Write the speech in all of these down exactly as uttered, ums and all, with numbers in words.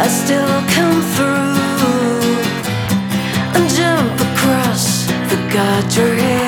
I still come through and jump across the guardrail.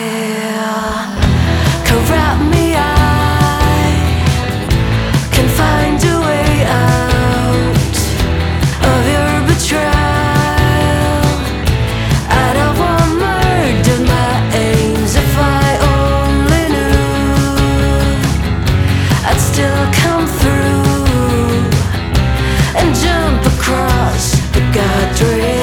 Can wrap me, I can find a way out of your betrayal. I'd have one murdered my aims if I only knew. I'd still come through and jump across the guardrail.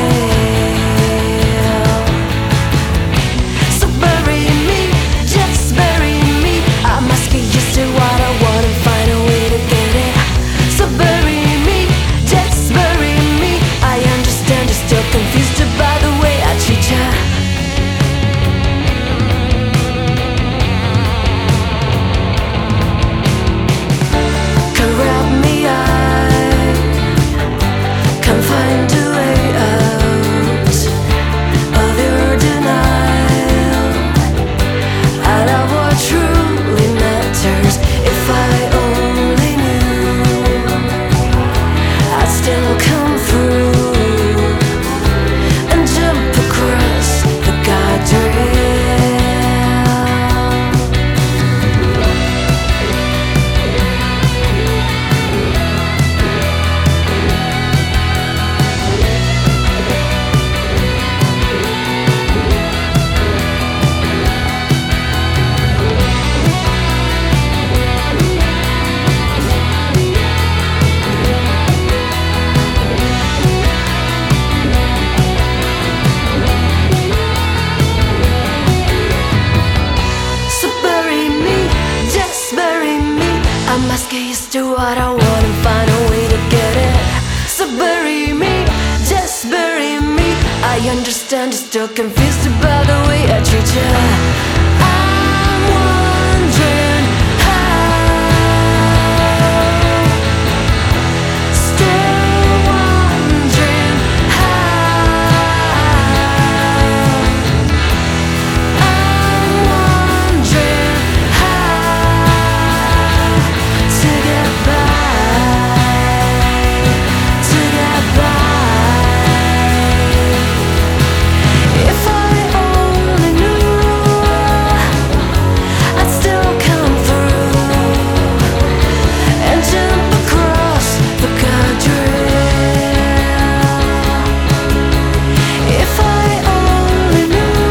So bury me, just bury me. I must get used to what I want and find a way to get it. So bury me, just bury me. I understand you're still confused about the way I treat ya. Can wrap me, I can find a way out of your denial. I'd have what truly matters if I only knew. I'd still come through and jump across the guardrail. So bury me, just bury me. I must get used to what I want and find a way to get it. So bury me, just bury me. I understand you're still confused about the way I treat ya. I'm wondering how, still wondering how. I'm wondering how to get by, to get by. If I only knew, I'd still come through and jump across the guardrail. If I only knew,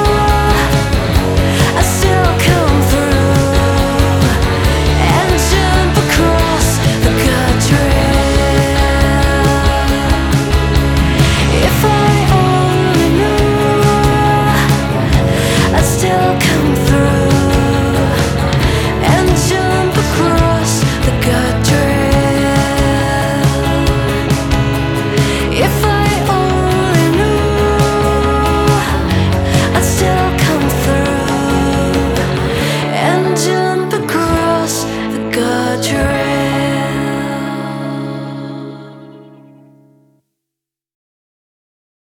I still come through and jump across the guardrail. If I only knew, I still come through.